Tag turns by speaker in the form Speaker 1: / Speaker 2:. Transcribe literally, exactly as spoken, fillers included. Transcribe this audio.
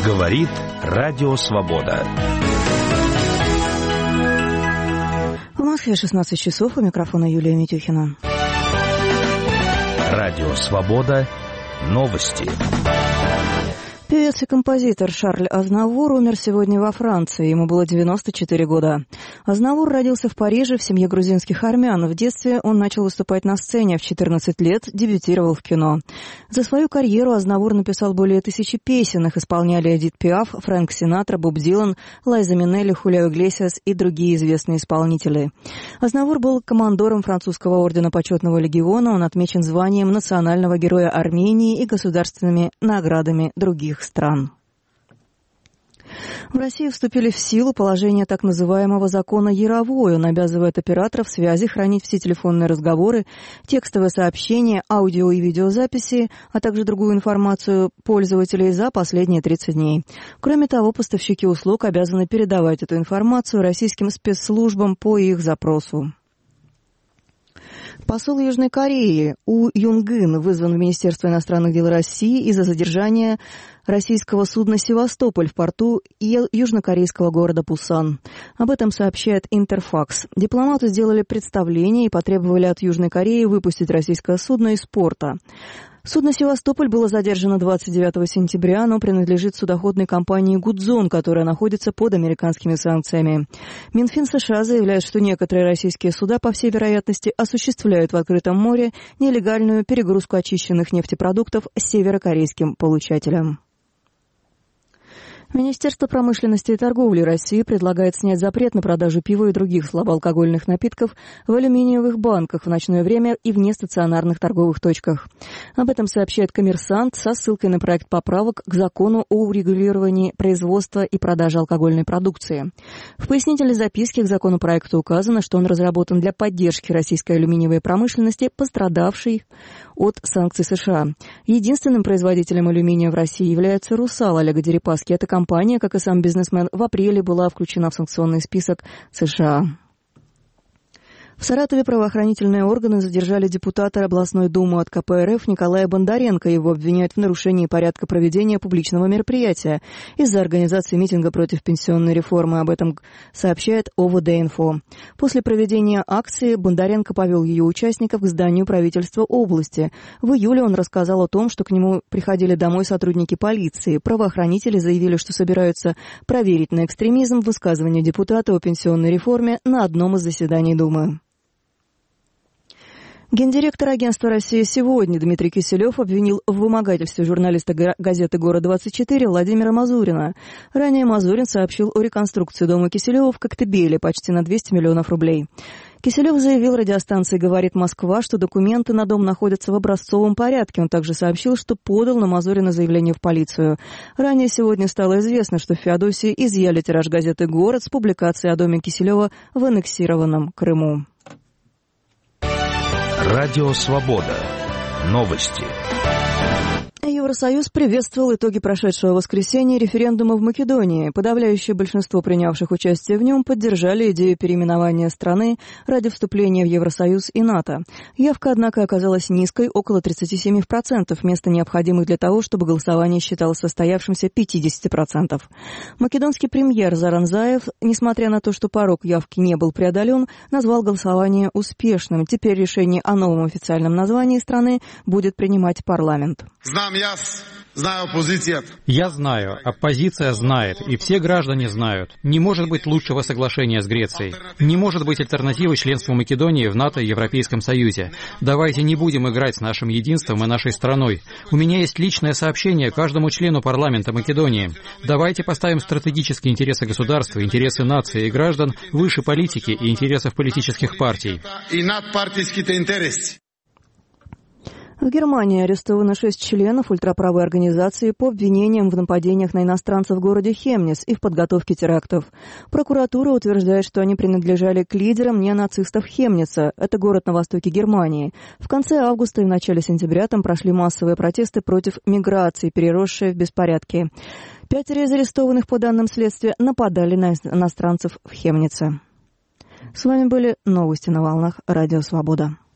Speaker 1: Говорит Радио Свобода.
Speaker 2: В Москве шестнадцать часов, у микрофона Юлия Митюхина.
Speaker 1: Радио Свобода. Новости.
Speaker 2: Певец и композитор Шарль Азнавур умер сегодня во Франции. Ему было девяносто четыре года. Азнавур родился в Париже в семье грузинских армян. В детстве он начал выступать на сцене, а в четырнадцать лет дебютировал в кино. За свою карьеру Азнавур написал более тысячи песен. Их исполняли Эдит Пиаф, Фрэнк Синатра, Боб Дилан, Лайза Минелли, Хулио Иглесиас и другие известные исполнители. Азнавур был командором французского ордена Почетного легиона. Он отмечен званием национального героя Армении и государственными наградами других стран. В России вступили в силу положения так называемого закона Яровой. Он обязывает операторов связи хранить все телефонные разговоры, текстовые сообщения, аудио и видеозаписи, а также другую информацию пользователей за последние тридцать дней. Кроме того, поставщики услуг обязаны передавать эту информацию российским спецслужбам по их запросу. Посол Южной Кореи У Юнгын вызван в Министерство иностранных дел России из-за задержания российского судна «Севастополь» в порту южнокорейского города Пусан. Об этом сообщает Интерфакс. Дипломаты сделали представление и потребовали от Южной Кореи выпустить российское судно из порта. Судно «Севастополь» было задержано двадцать девятого сентября, оно принадлежит судоходной компании «Гудзон», которая находится под американскими санкциями. Минфин США заявляет, что некоторые российские суда, по всей вероятности, осуществляют в открытом море нелегальную перегрузку очищенных нефтепродуктов с северокорейским получателем. Министерство промышленности и торговли России предлагает снять запрет на продажу пива и других слабоалкогольных напитков в алюминиевых банках в ночное время и в нестационарных торговых точках. Об этом сообщает «Коммерсант» со ссылкой на проект поправок к закону о урегулировании производства и продажи алкогольной продукции. В пояснительной записке к законопроекту указано, что он разработан для поддержки российской алюминиевой промышленности, пострадавшей от санкций США. Единственным производителем алюминия в России является «Русал» Олега Дерипаски. Это компания, как и сам бизнесмен, в апреле была включена в санкционный список США. В Саратове правоохранительные органы задержали депутата областной думы от ка пэ эр эф Николая Бондаренко. Его обвиняют в нарушении порядка проведения публичного мероприятия из-за организации митинга против пенсионной реформы. Об этом сообщает о вэ дэ-инфо. После проведения акции Бондаренко повел ее участников к зданию правительства области. В июле он рассказал о том, что к нему приходили домой сотрудники полиции. Правоохранители заявили, что собираются проверить на экстремизм высказывание депутата о пенсионной реформе на одном из заседаний Думы. Гендиректор агентства «Россия сегодня» Дмитрий Киселев обвинил в вымогательстве журналиста газеты «Город-двадцать четыре» Владимира Мазурина. Ранее Мазурин сообщил о реконструкции дома Киселева в Коктебеле почти на двести миллионов рублей. Киселев заявил радиостанции «Говорит Москва», что документы на дом находятся в образцовом порядке. Он также сообщил, что подал на Мазурина заявление в полицию. Ранее сегодня стало известно, что в Феодосии изъяли тираж газеты «Город» с публикацией о доме Киселева в аннексированном Крыму.
Speaker 1: Радио Свобода. Новости.
Speaker 2: Евросоюз приветствовал итоги прошедшего воскресенья референдума в Македонии. Подавляющее большинство принявших участие в нем поддержали идею переименования страны ради вступления в Евросоюз и НАТО. Явка, однако, оказалась низкой, около тридцать семь процентов, вместо необходимых для того, чтобы голосование считалось состоявшимся пятьдесят процентов. Македонский премьер Зоран Заев, несмотря на то, что порог явки не был преодолен, назвал голосование успешным. Теперь решение о новом официальном названии страны будет принимать парламент.
Speaker 3: Я знаю, оппозиция знает, и все граждане знают. Не может быть лучшего соглашения с Грецией. Не может быть альтернативы членству Македонии в НАТО и Европейском Союзе. Давайте не будем играть с нашим единством и нашей страной. У меня есть личное сообщение каждому члену парламента Македонии. Давайте поставим стратегические интересы государства, интересы нации и граждан выше политики и интересов политических партий.
Speaker 2: В Германии арестовано шесть членов ультраправой организации по обвинениям в нападениях на иностранцев в городе Хемнис и в подготовке терактов. Прокуратура утверждает, что они принадлежали к лидерам неонацистов Хемница. Это город на востоке Германии. В конце августа и в начале сентября там прошли массовые протесты против миграции, переросшие в беспорядки. Пятеро из арестованных, по данным следствия, нападали на иностранцев в Хемнице. С вами были новости на волнах Радио Свобода.